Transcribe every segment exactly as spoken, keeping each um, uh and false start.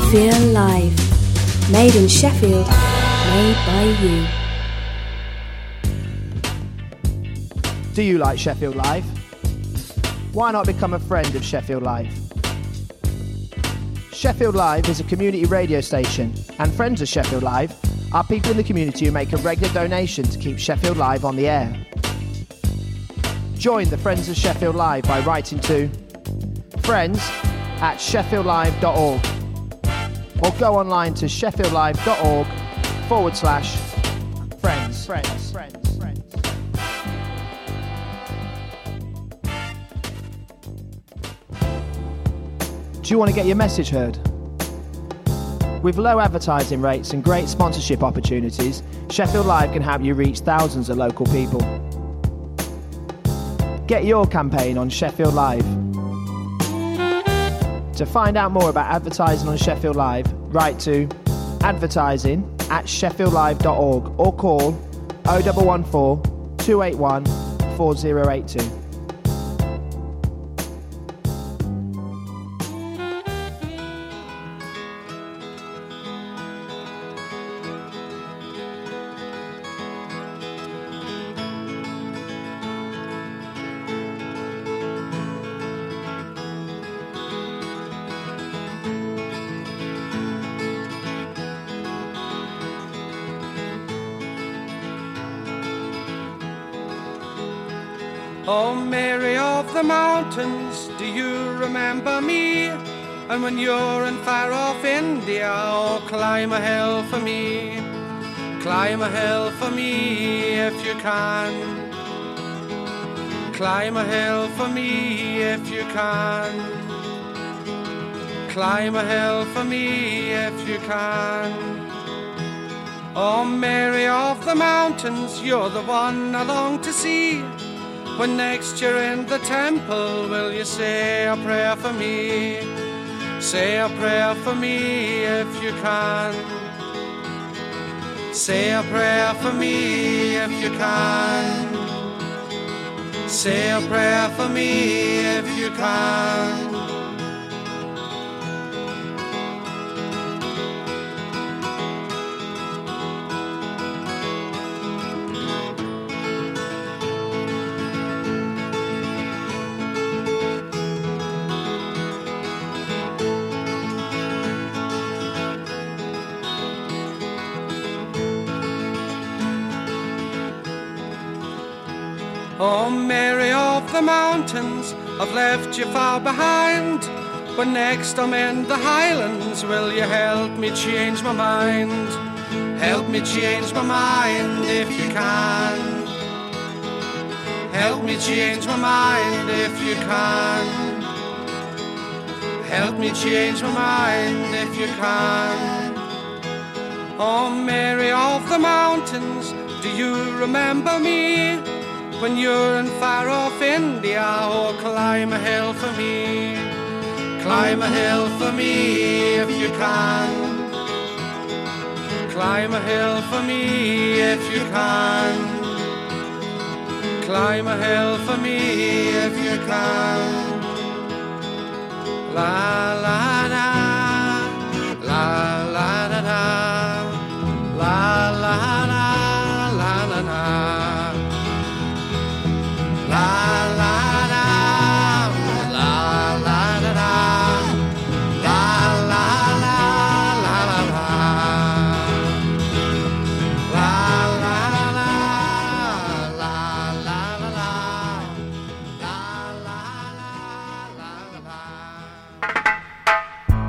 Sheffield Live. Made in Sheffield, made by you. Do you like Sheffield Live? Why not become a friend of Sheffield Live? Sheffield Live is a community radio station, and friends of Sheffield Live are people in the community who make a regular donation to keep Sheffield Live on the air. Join the Friends of Sheffield Live by writing to friends at sheffield live dot org or go online to sheffieldlive.org forward slash friends. Friends. Friends. Friends. Do you want to get your message heard? With low advertising rates and great sponsorship opportunities, Sheffield Live can help you reach thousands of local people. Get your campaign on Sheffield Live. To find out more about advertising on Sheffield Live, write to advertising at sheffield live dot org or call oh one one four, two eight one, four oh eight two. Oh, Mary of the mountains, do you remember me? And when you're in far off India, oh, climb a hill for me. Climb a hill for me if you can. Climb a hill for me if you can. Climb a hill for me if you can. Oh, Mary of the mountains, you're the one I long to see. When next you're in the temple, will you say a prayer for me? Say a prayer for me if you can. Say a prayer for me if you can. Say a prayer for me if you can. Oh, Mary of the mountains, I've left you far behind. But next I'm in the Highlands, will you help me change my mind? Help me change my mind if you can. Help me change my mind if you can. Help me change my mind if you can. Oh, Mary of the mountains, do you remember me? When you're in far off India, oh, climb a hill for me. Climb a hill for me if you can. Climb a hill for me if you can. Climb a hill for me if you can. La la da, la la da da, la la da, la la da. La la da, la la da da, la la la la la la, la la la la la la la, la la la la la.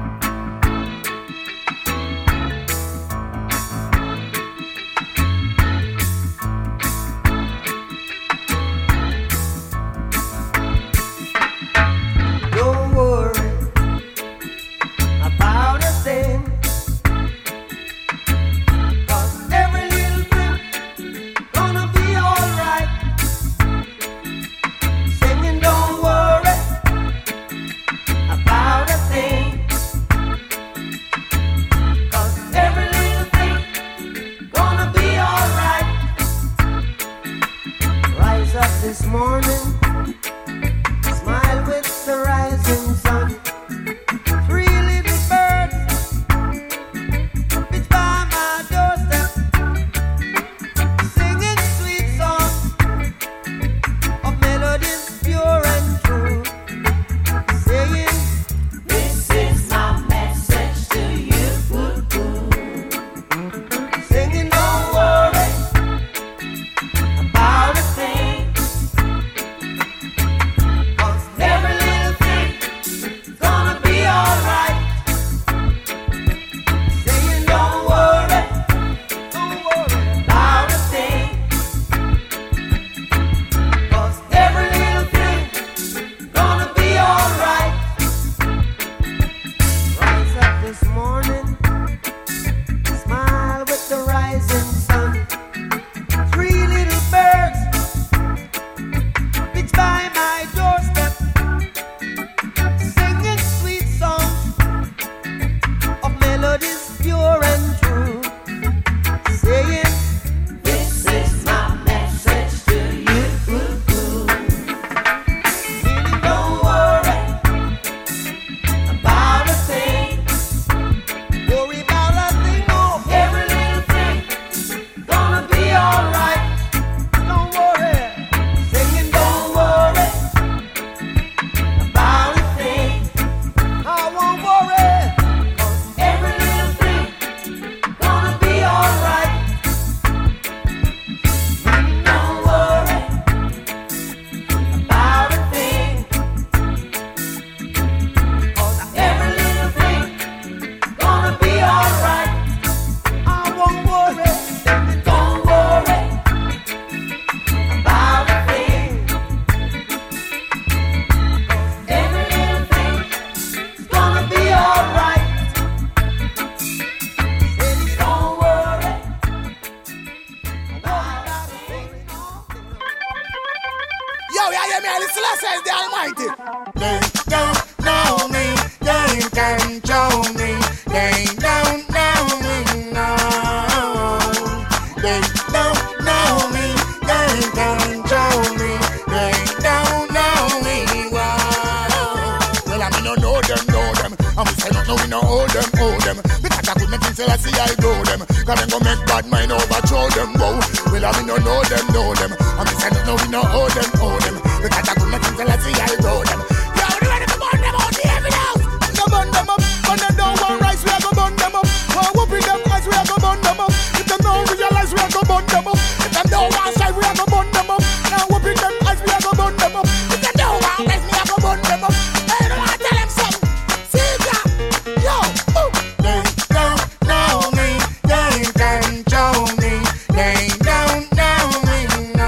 say no, no, we no hold them, hold them. Because I couldn't think till I see I grow them. Cause them go make bad mind overthrow them, whoa. Well, I mean, no, know them, know them. I mean, say no, no, we no hold them, hold them. Because I couldn't think till I see I grow them. Yo, we ready to burn them out the heavy house. We go burn them up. When they don't want rice, we go burn them up. When whooping them eyes, we go burn them up. If them don't realize, we go burn them up. If them don't want side, we go burn them up. Now whooping them eyes, we go burn them up. If them don't want rice, we go burn them up. Hey, don't want to tell them something. See ya. Yo, ooh. They don't know me. They control me. They don't know me, no.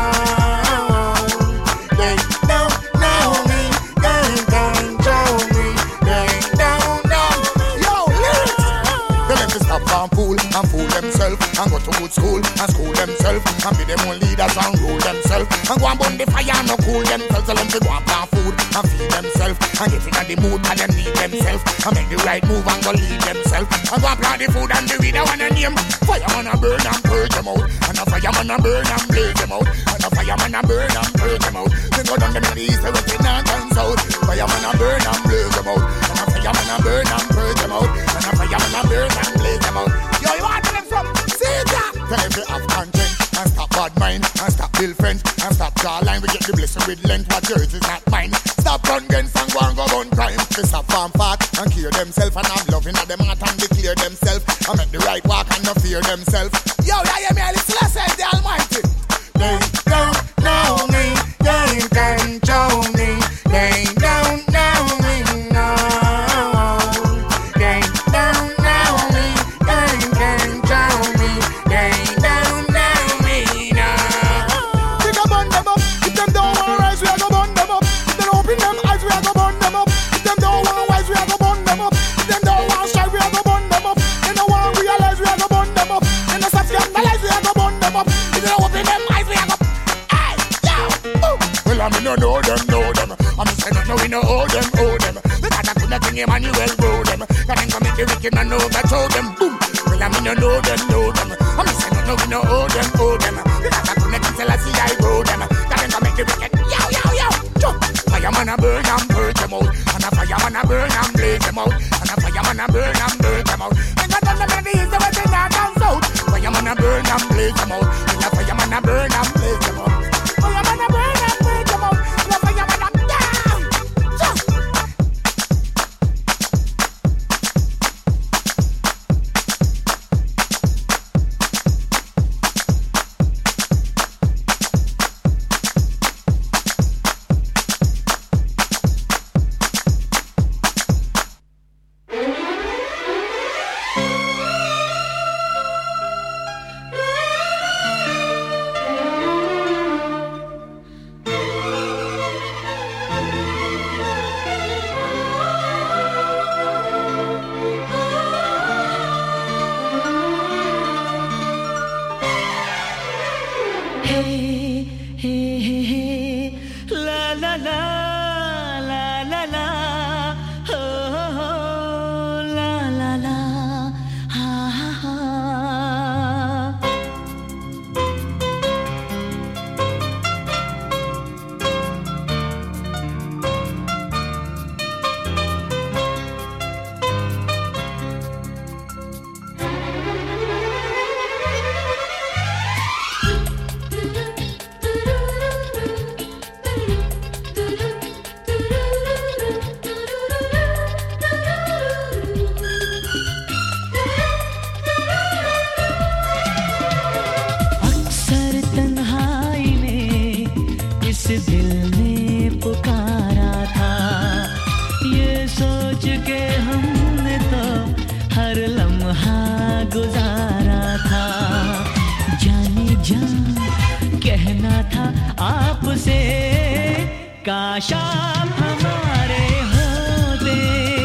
They don't know me. They control me. They don't know me. Yo, lyrics. They let me stop and fool and fool themselves and go to good school and school themselves and be them own leaders and rule themselves and go and burn the fire and no cool themselves. Tell them to go and plant food and feed themselves and get in the mood and them need themselves and make the right move and go lead themselves and go and plant the food and the weed I wanna name. Fireman a burn and purge them out and a fireman a burn and blaze them out and a fireman a burn and purge them out. Then go down them in the east, the west, the north and south. Fireman a burn and blaze them out and a fireman a burn and purge them out and a fireman a burn and blaze them out. Yo, you want to them from? See that? Tell if you have content and stop bad mind and stop build friends and stop jawline. We get the blessing with length, what yours is not mine. Stop run guns and go and go on crime. They stop farm fat and kill themselves and I'm loving at them heart and declare themselves and make the right walk and not fear themselves. Yo, yeah, yeah, me, listen, I said the Almighty. They don't know me, they control me, they don't know me, no. They don't know me, they control me, they don't know me, no. We go burn them up, if them don't want rise, we go burn them up. If they don't open them eyes, we go burn them up. If them don't want wise, we go burn them up. If them don't want shy, we go burn them up. They don't want realize, we go burn them up. They don't scandalize, we go burn them up. If they don't open them eyes, we go. Hey, yo, ooh. Well, I mean, no know them, know them. I mean, say no, no, we know owe them, owe them. Because I could not think Emmanuel grow them. Can them come make the wicked and overthrow them, boom. Well, I mean, no know them, know them. I mean, say no, no, we know owe them, owe them. Because I could not think till I see I grow them. Can them come make the wicked, yo, yo, yo, jump. Fireman a burn and purge them out, and a fireman a burn and blaze them out, and a fireman a burn and burn them out. Then I tell them that the east, the west, the north and south. Fireman a burn and blaze them out, and a fireman a burn and blaze them out. Fireman a burn and blaze them out, and a fireman a down. Jump. काश आप हमारे होते,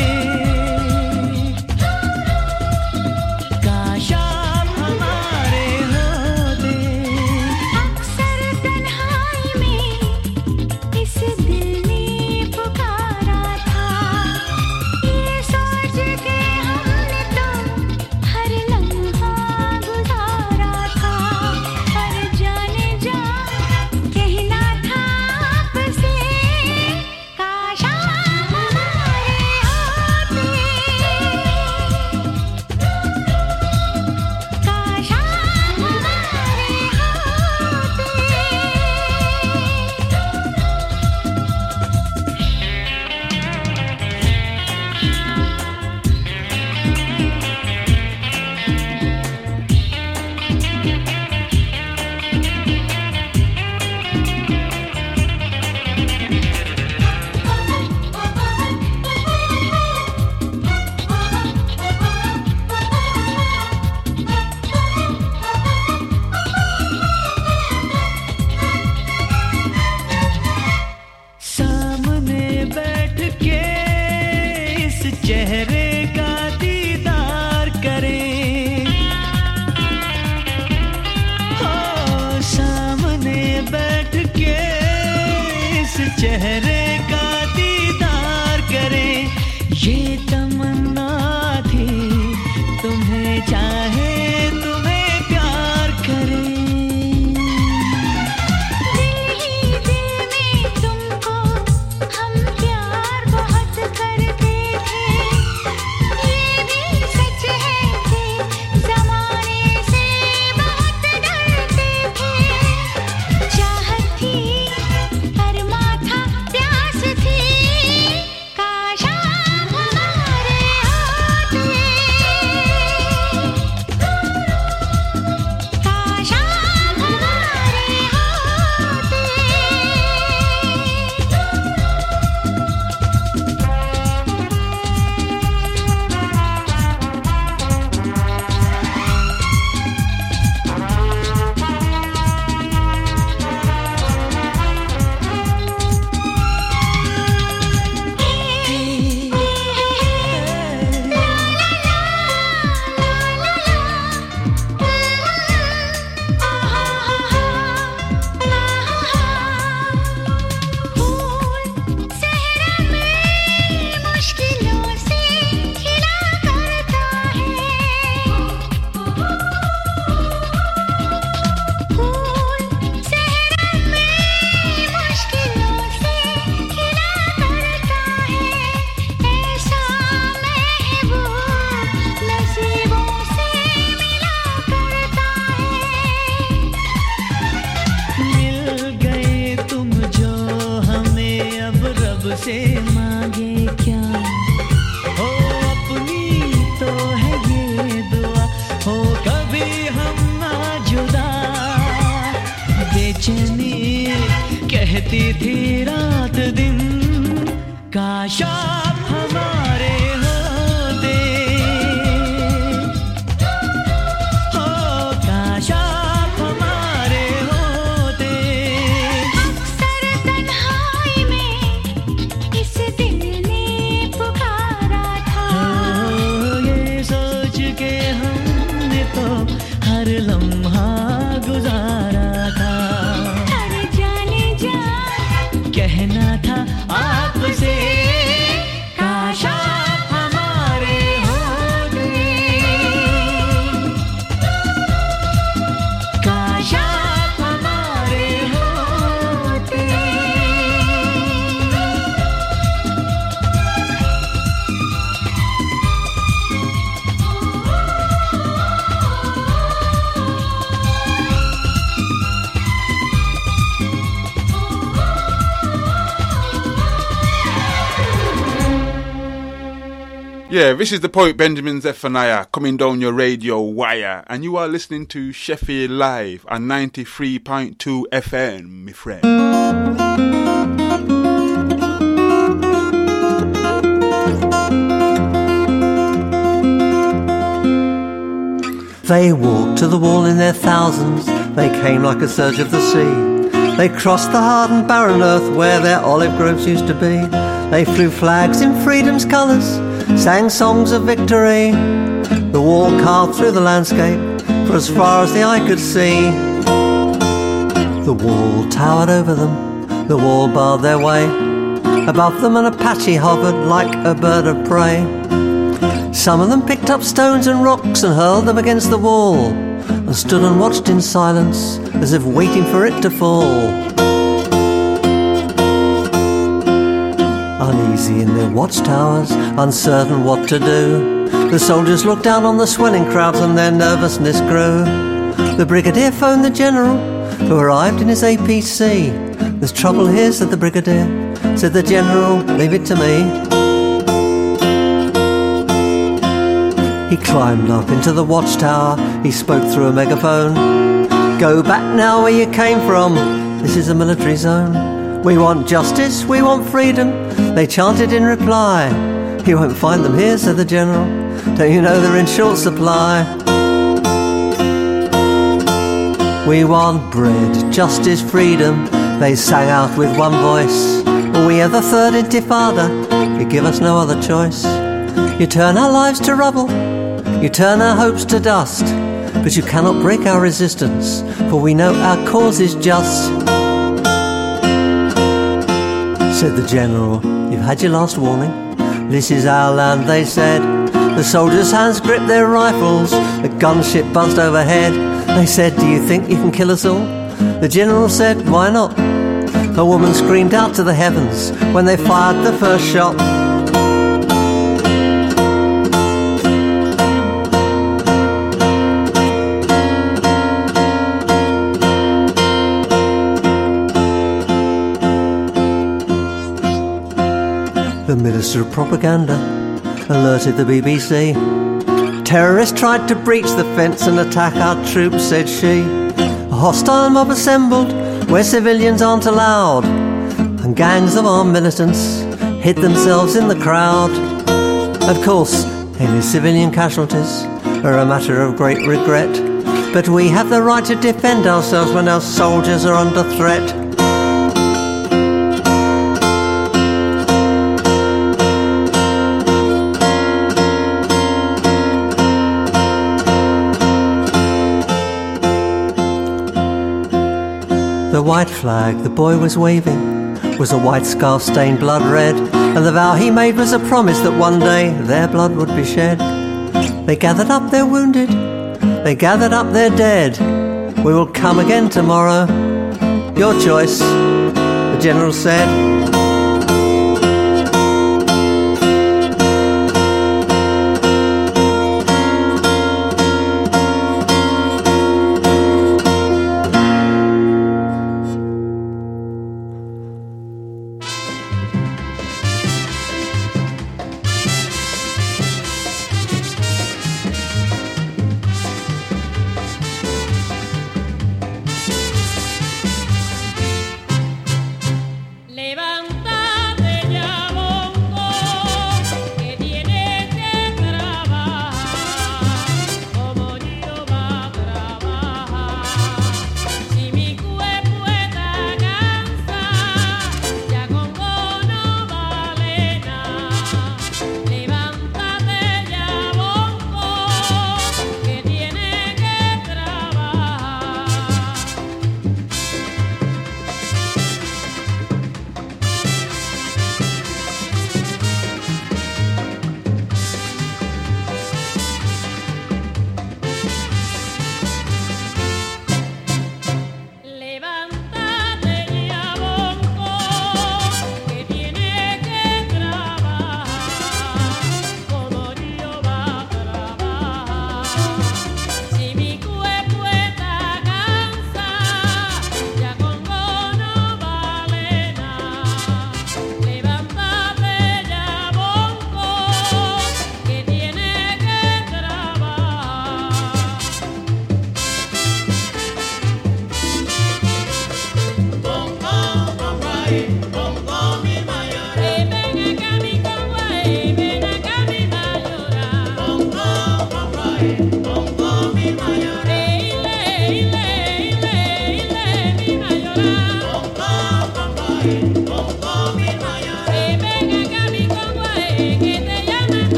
काश आप हमारे होते। अक्सर तन्हाई में इस दिल ने पुकारा था, ये सोच के हमने तो हर लम्हा गुजारा था। पर जाने जा कहना था आपसे, काश चेहरे का दीदार करें, ये तमन्ना थी तुम्हें चाहे तुम्हें प्यार करें। दिल ही दिल में तुमको हम प्यार बहुत करते थे, ये भी सच है कि ज़माने से बहुत डरते थे। चाहत थी अरमा था प्यास थी, काश आप हमारे होते, काश आप हमारे होते। फूल सहरा में मुश्किलों से खिला करता है, फूल सहरा में मुश्किलों से खिला करता है, ऐसा महबूब नसीबों से मिला करता है। मिल गए तुम जो हमें, अब रब से मांगे क्या, हो अपनी तो है ये दुआ, हो कभी हम ना जुदा। बेचैनी कहती थी रात दिन, काश आप हमारे होते, हो काश आप हमारे होते। अक्सर तन्हाई में इस दिल ने पुकारा था, हो ये सोच के हमने तो हर लम्हा गुजारा था, हर जाने जा कहना था आपसे, काश आप हमारे होते, काश आप हमारे होते। Yeah, this is the poet Benjamin Zephaniah coming down your radio wire, and you are listening to Sheffield Live on ninety-three point two F M, my friend. They walked to the wall in their thousands, they came like a surge of the sea. They crossed the hard and barren earth where their olive groves used to be. They flew flags in freedom's colours, sang songs of victory. The wall carved through the landscape for as far as the eye could see. The wall towered over them, the wall barred their way. Above them an Apache hovered like a bird of prey. Some of them picked up stones and rocks and hurled them against the wall, and stood and watched in silence as if waiting for it to fall. Uneasy in their watchtowers, uncertain what to do, the soldiers looked down on the swelling crowds and their nervousness grew. The brigadier phoned the general, who arrived in his A P C. "There's trouble here," said the brigadier. Said the general, "Leave it to me." He climbed up into the watchtower, he spoke through a megaphone. "Go back now where you came from, this is a military zone. We want justice, we want freedom," they chanted in reply. "You won't find them here," said the general. "Don't you know they're in short supply?" "We want bread, justice, freedom," they sang out with one voice. "We are the third intifada, you give us no other choice. You turn our lives to rubble, you turn our hopes to dust, but you cannot break our resistance, for we know our cause is just." Said the general, you've had your last warning. This is our land, they said. The soldiers' hands gripped their rifles. The gunship buzzed overhead. They said, do you think you can kill us all? The general said, why not? A woman screamed out to the heavens when they fired the first shot. The Minister of Propaganda alerted the B B C. Terrorists tried to breach the fence and attack our troops, said she. A hostile mob assembled where civilians aren't allowed, and gangs of armed militants hid themselves in the crowd. Of course, any civilian casualties are a matter of great regret, but we have the right to defend ourselves when our soldiers are under threat. The white flag the boy was waving was a white scarf stained blood red, and the vow he made was a promise that one day their blood would be shed. They gathered up their wounded, they gathered up their dead. We will come again tomorrow, your choice, the general said. Levanta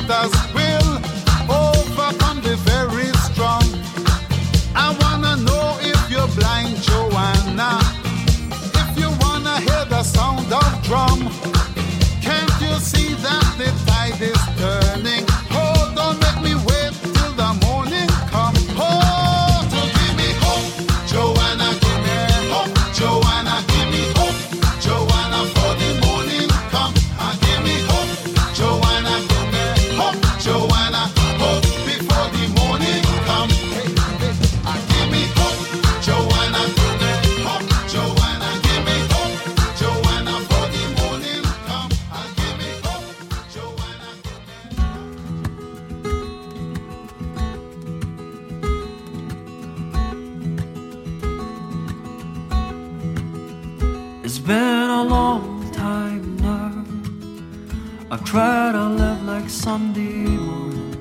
fighters will overcome the very strong. I wanna know if you're blind, Joanna. If you wanna hear the sound of drum, can't you see that the tide is turning? Oh, don't make me wait till the morning come. Oh, to give me hope, Joanna, give me hope, Joanna, give me hope, Joanna, for the morning come. And give me hope, Joanna, give me hope, Joanna, hope before the morning come. Hey, hey, and give me hope, Joanna, give me hope, Joanna, give me hope, Joanna, for the morning come. And give me hope, Joanna, give me. It's been a long time now. I've tried to live like Sunday morning,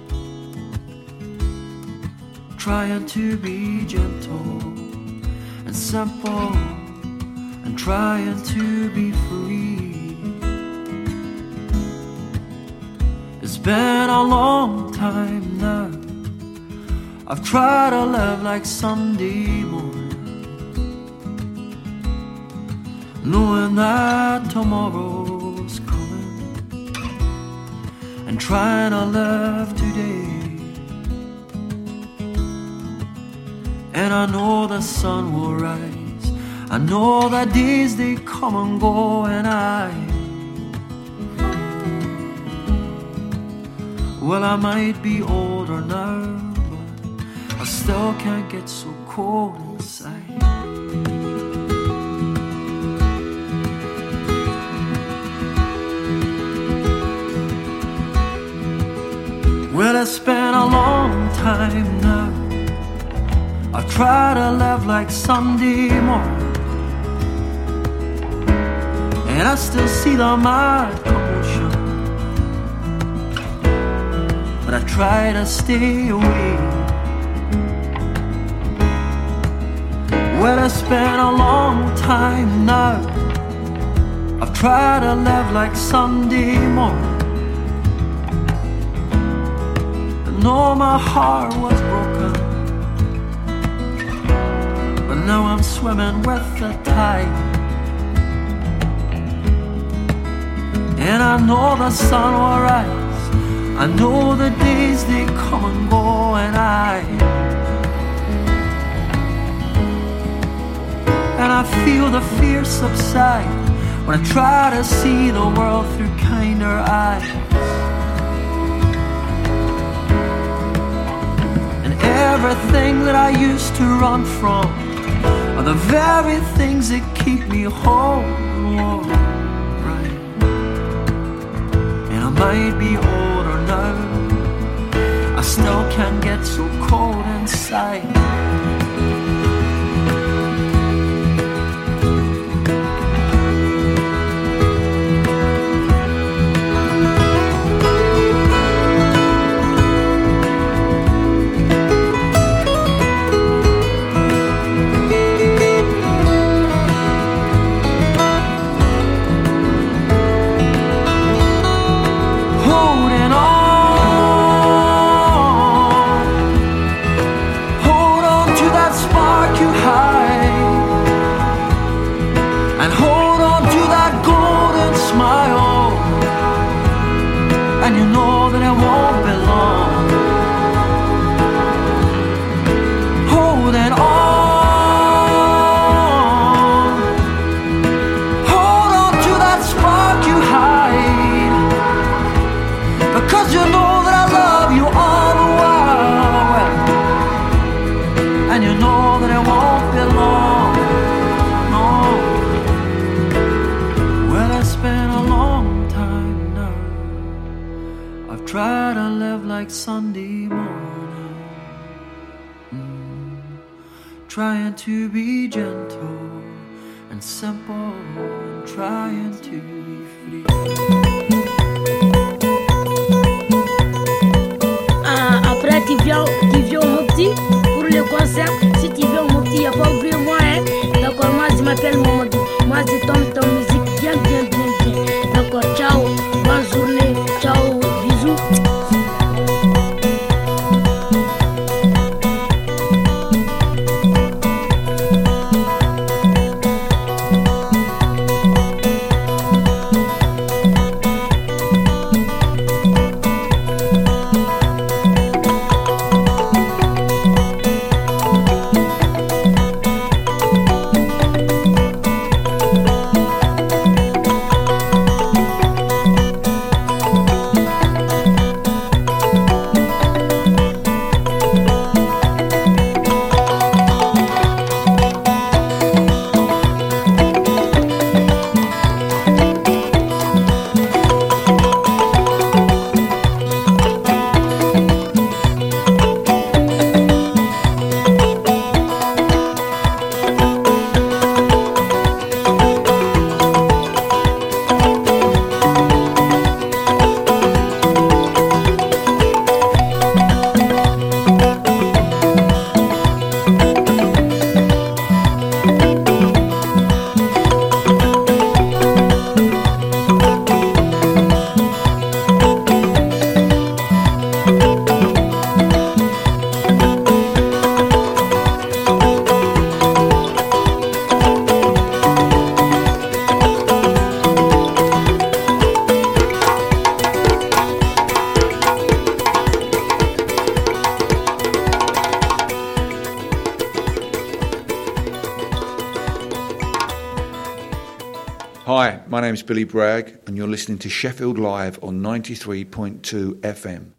trying to be gentle and simple, and trying to be free. It's been a long time now. I've tried to live like Sunday morning, knowing that tomorrow's coming, and trying to live today. And I know the sun will rise, I know that days they come and go, and I, well, I might be older now, but I still can't get so cold inside. Well, it's been a long time now. I've tried to live like Sunday morning, and I still see the mad commotion, but I try to stay away. Well, it's been a long time now. I've tried to live like Sunday morning. I know my heart was broken, but now I'm swimming with the tide. And I know the sun will rise, I know the days they come and go, and I, and I feel the fear subside when I try to see the world through kinder eyes. And everything that I used to run from are the very things that keep me home. Right. And I might be older now, I still can't get so cold inside. Sunday morning, mm, trying to be gentle and simple, and trying to be free. Ah, après tu viens, tu viens au Mopti pour le concert. Si tu viens au Mopti, il n'y a pas oublié moi, hein. D'accord, moi je m'appelle Mamadou. Moi je tombe ton musique bien, bien, bien, bien. D'accord, ciao, bonne journée, ciao, bisous. My name is Billy Bragg, and you're listening to Sheffield Live on ninety-three point two F M.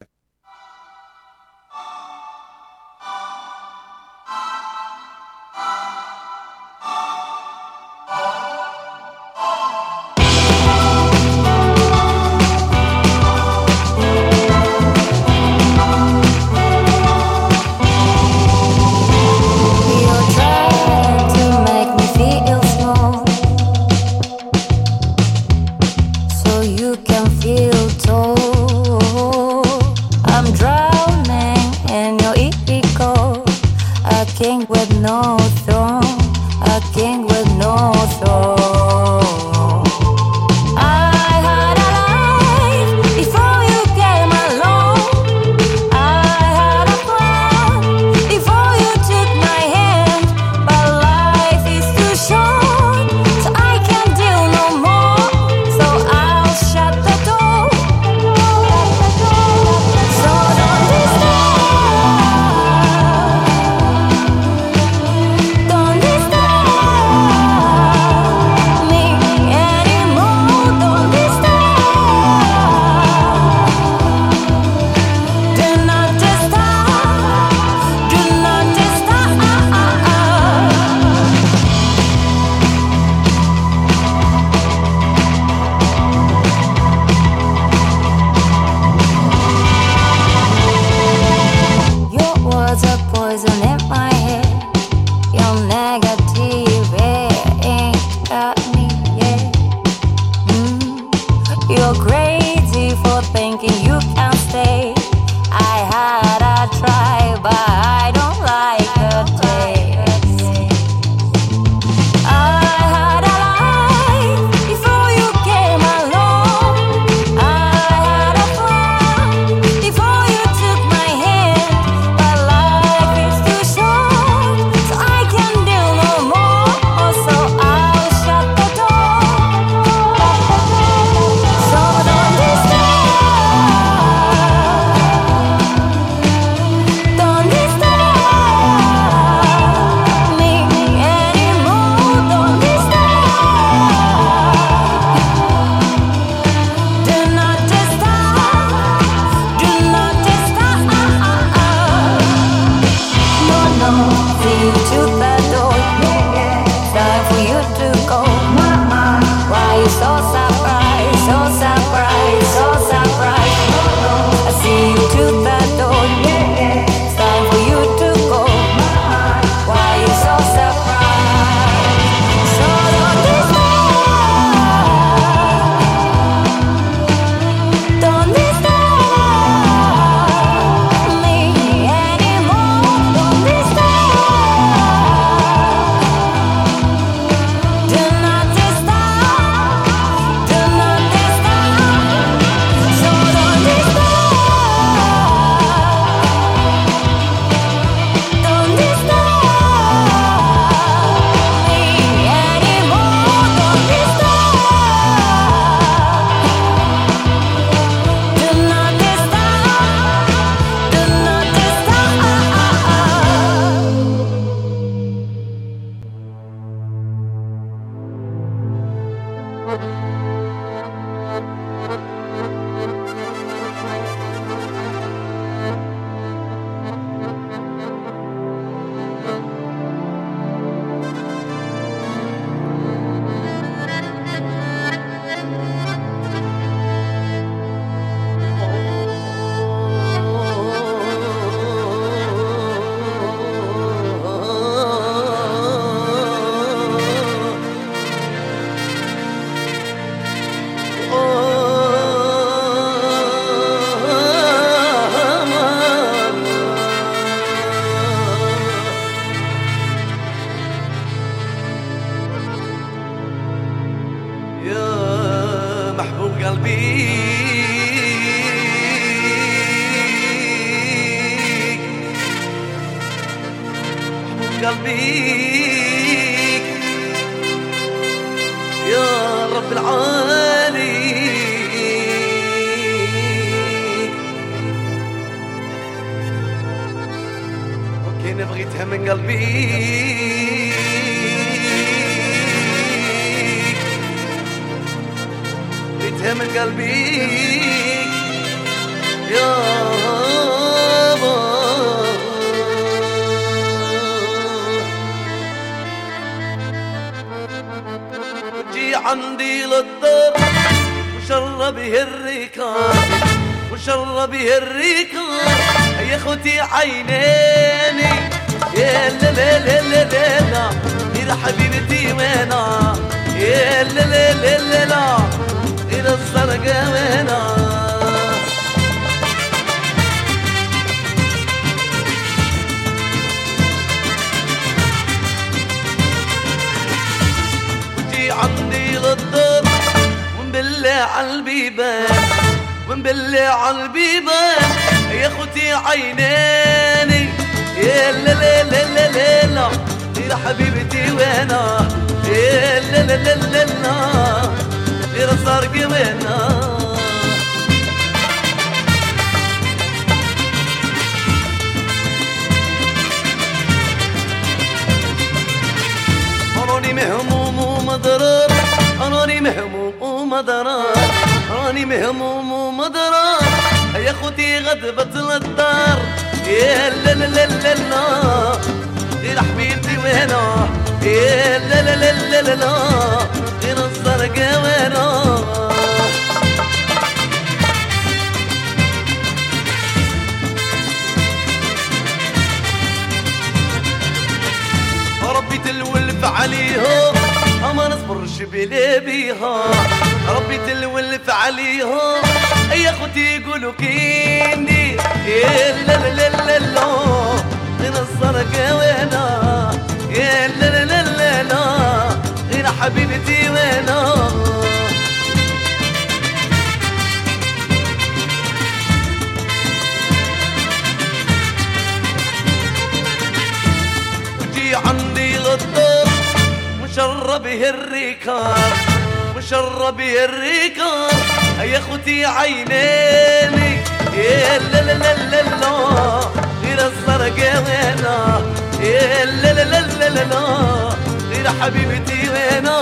قلبيك يا رب العالي اوكي نبغيتها من قلبي نبريتها من قلبي يابا. وجي عندي للدار وشربي الريكان وشربي الريكان يا اخوتي عينيني يا لا لا لا لا لا يا حبيبتي وينا يا لا لا لا لا لا إلى الزرقاء وينا. وجي عندي للدار ونبلع عالبيبان ونبلع عالبيبان يا اخوتي عينيني يا لا لا لا لا لا لا يا حبيبتي وينا يا لا لا لا لا لا يا الزرق وينا. أراني مهموم ومضرر أراني مهموم ومضرر أراني مهموم ومضرر يا اخوتي غضبت للدار يا لا لا لا لا لا يا حبيبتي وينا يا لا لا لا لا لا لا يا الزرقاء وينا. ربي تلولف عليها ما نصبرش بلا بيها ربي تلولف عليها يا اخوتي يقولوا كيني يا لا لا لا لا لا غير الزرقاء وينا يا لا لا لا لا لا غير حبيبتي وينا. وجي عندي للدار مشربه الريكان مشربه الريكان يا اخوتي عينيني يا لا لا لا لا لا غير الزرقاء وينا يا لا لا لا لا لا لا غير حبيبتي وينا.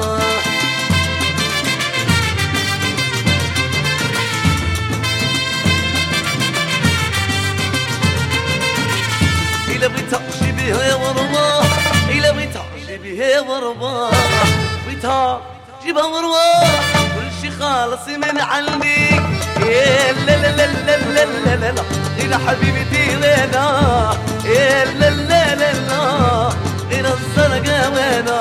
إلا بغيت أمشي بها ورماح إلا بغيت أمشي بها ورماح بغيتها جيبها ورماح كل شي خالص من عندي يا لا لا لا لا لا لا لا لا غير حبيبتي وينا يا لا لا لا لا غير الزرقاء وينا.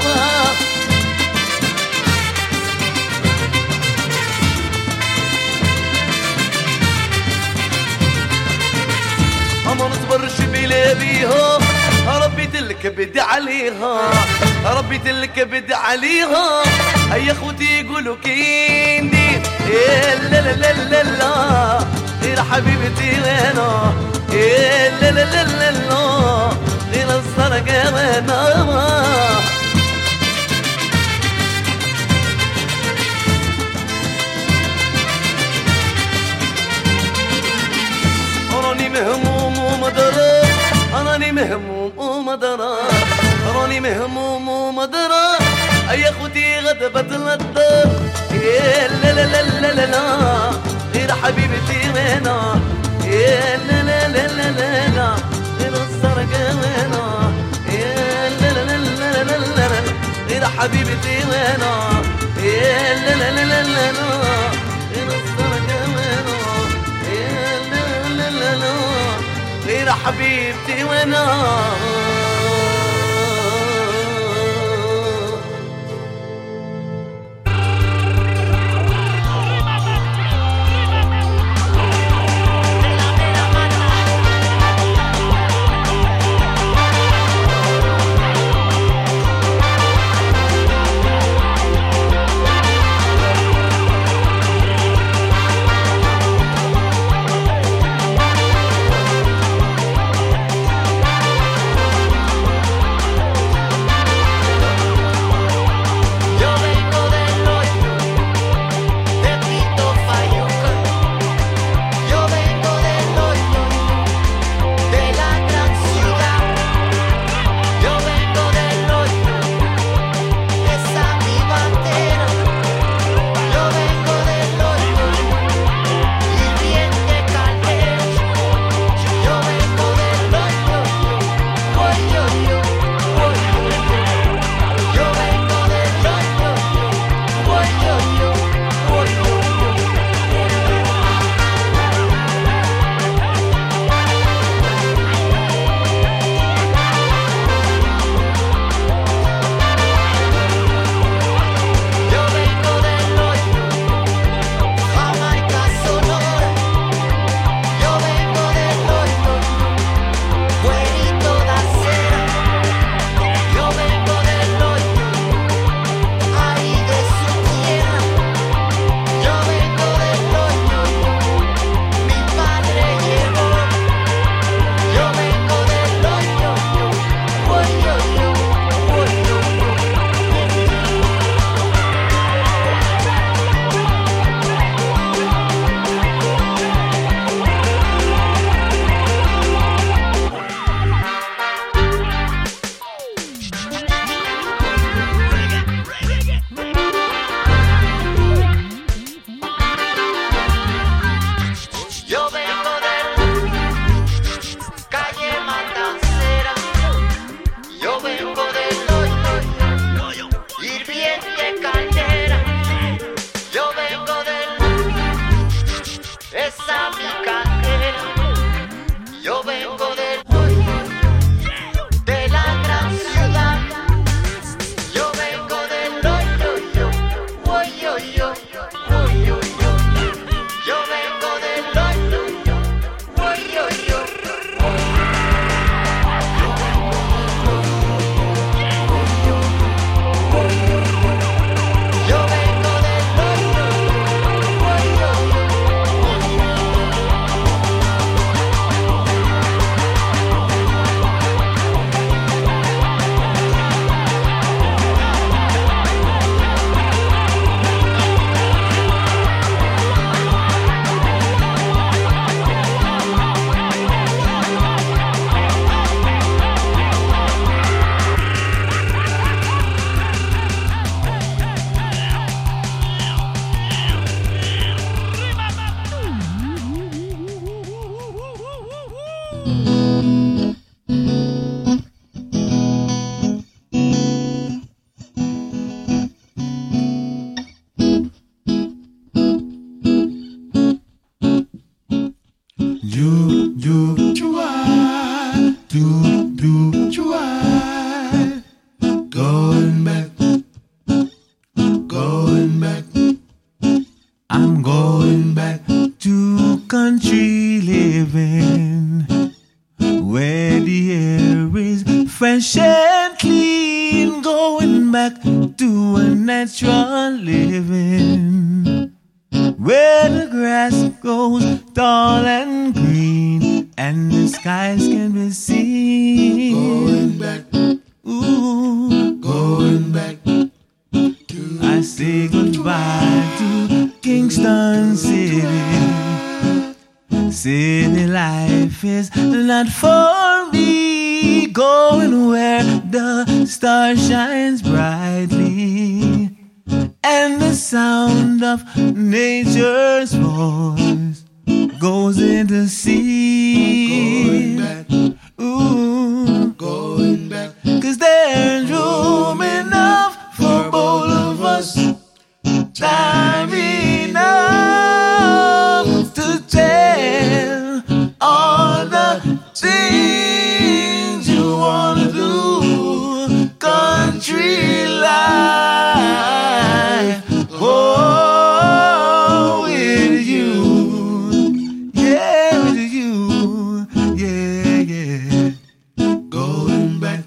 ما نصبرش بلا بيها ربي تلكبد عليها ربي تلكبد عليها يا اخوتي يقولوا كيندي يا لا لا لا لا لا غير حبيبتي وينا يا لا لا لا لا لا غير الزرقاء وينا. أراني مهموم ومضرر أراني مهموم ومضرر أراني مهموم ومضرر يا اخوتي غضبت للدار يا لا لا لا لا لا لا غير حبيبتي وينا يا لا لا لا لا لا لا غير الزرقاء وينا يا لا لا لا لا لا لا غير حبيبتي وينا يا لا لا لا لا لا غير الزرقاء وينا يا لا لا لا لا غير حبيبتي وينا. yo, uy, uy, uy. Yo vengo del hoyo, uy, uy, uy. Yo vengo del hoyo, uy, uy, Do, do, try, do, do, try. Going back, going back. I'm going back to country living, where the air is fresh and clean. Going back to a natural living, where the grass grows tall and green, and the skies can be seen. Going back, ooh, going back. I say goodbye to Kingston City. City life is not for me. Going where the star shines brightly, and the sound of nature's voice goes in the sea. Going back, ooh, going back. 'Cause there's room enough for both of us. Time enough to tell all the things you wanna do. Country life. Oh, with you, yeah, with you, yeah, yeah. Going back,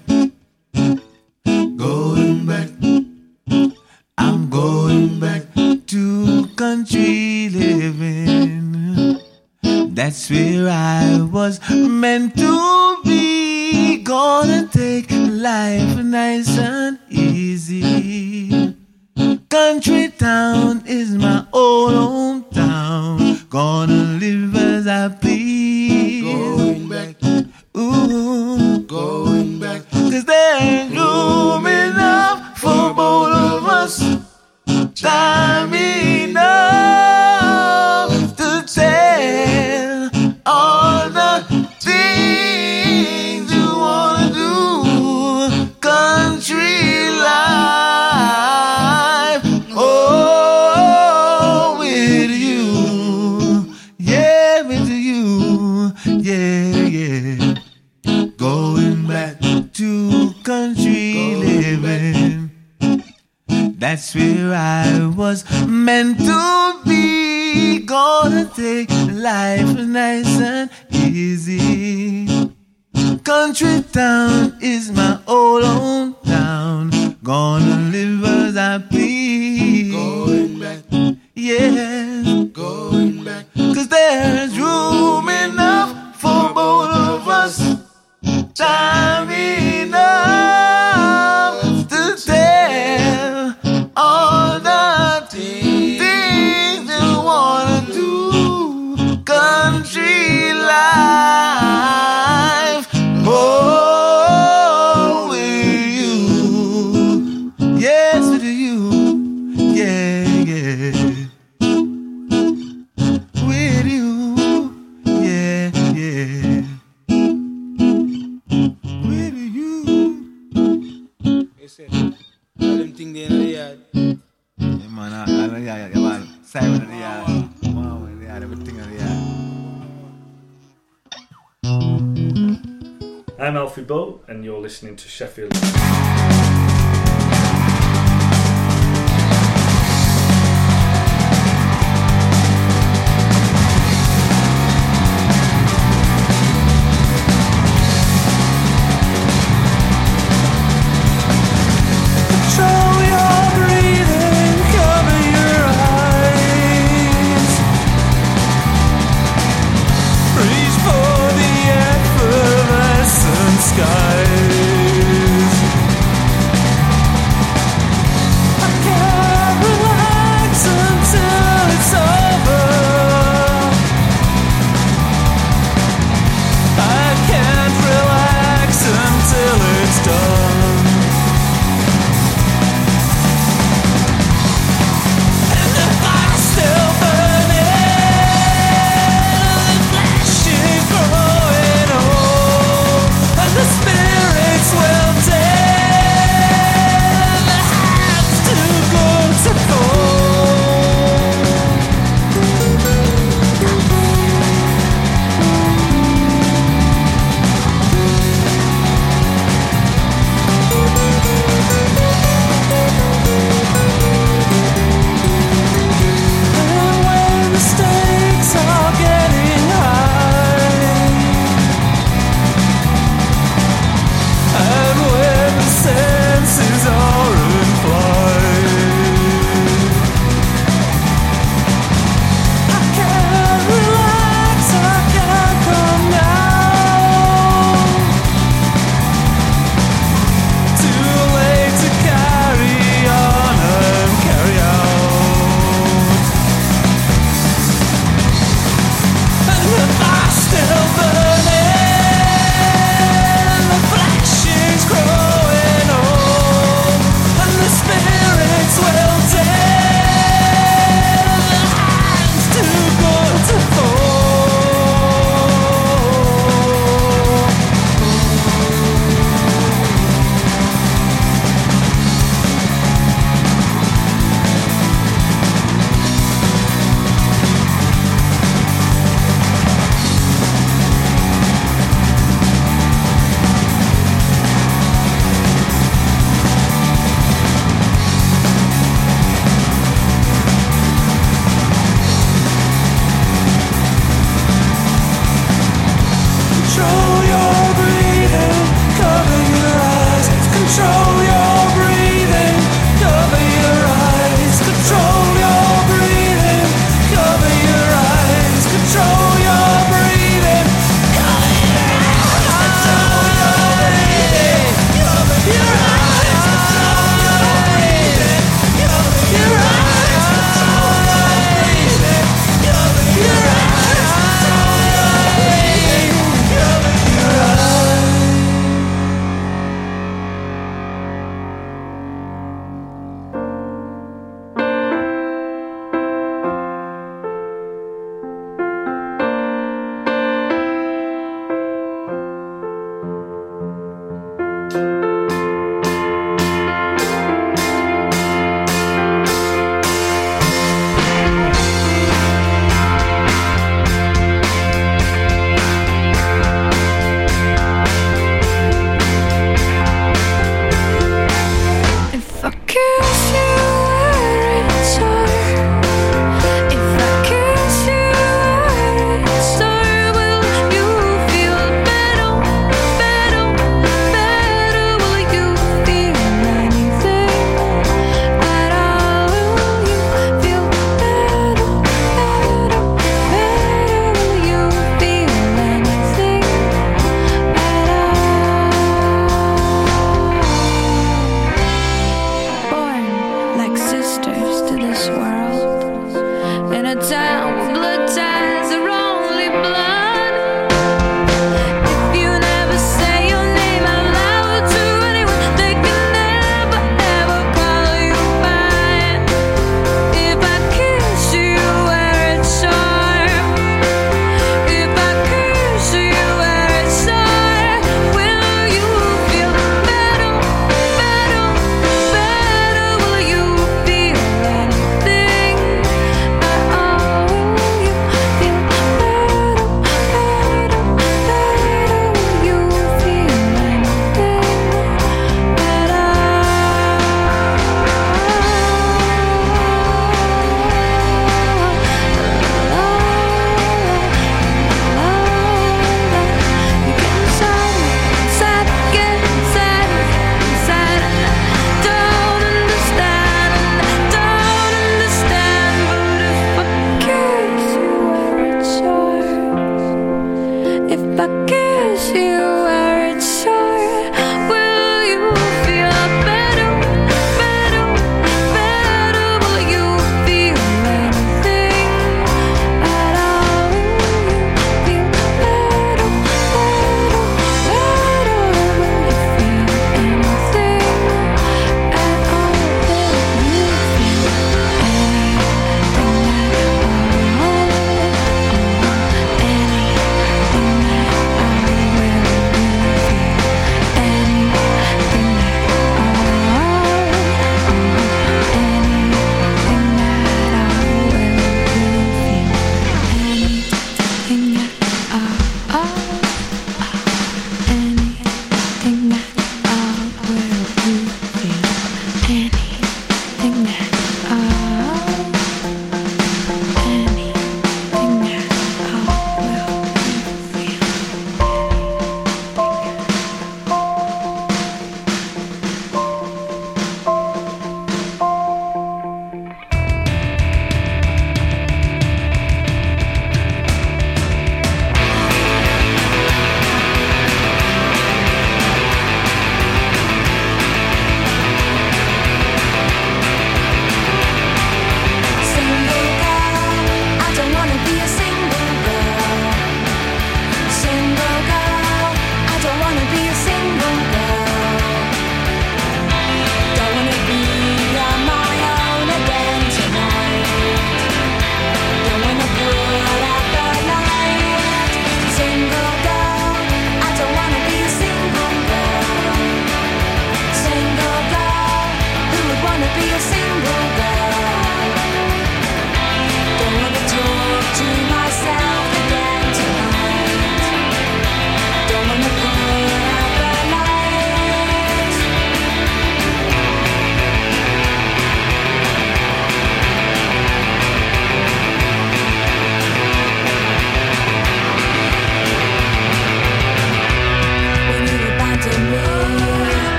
going back. I'm going back to country living. That's where I was meant to be. Gonna take life nice and easy. Country town is my old hometown. Gonna live as I please. Going back, ooh, going back. 'Cause there's room enough for both of us. Time enough to tell all the things you wanna do. Country life. Oh, with you, yeah, with you, yeah, yeah. Going back to country living. That's where I was meant to be. Gonna take life nice and easy. Country town is my old hometown. Gonna live as I please. Going back, yeah, going back. 'Cause there's room enough for both of us. Time enough to tell all the things you wanna do. Country life. Oh, with you, yes, with you, yeah, yeah. With you, yeah, yeah. With you. Listen, all them things there in the yard. Yeah, man, I, I, yeah, yeah, man. Simon in the yard. Wow, in the yard, everything in the yard. I'm Alfie Bow, and you're listening to Sheffield.